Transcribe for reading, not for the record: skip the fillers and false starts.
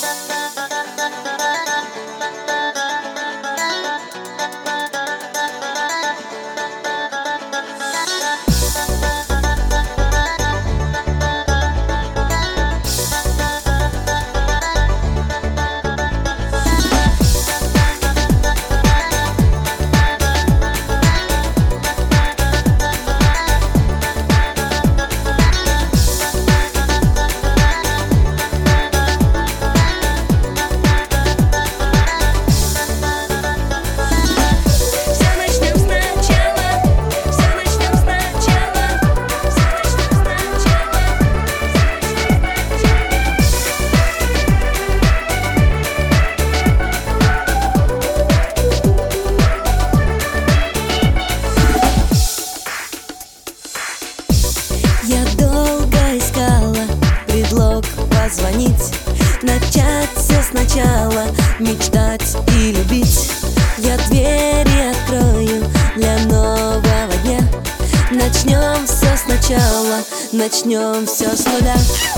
Я долго искала предлог позвонить, начать все сначала, мечтать и любить. Я двери открою для нового дня. Начнем все сначала, начнем все с нуля.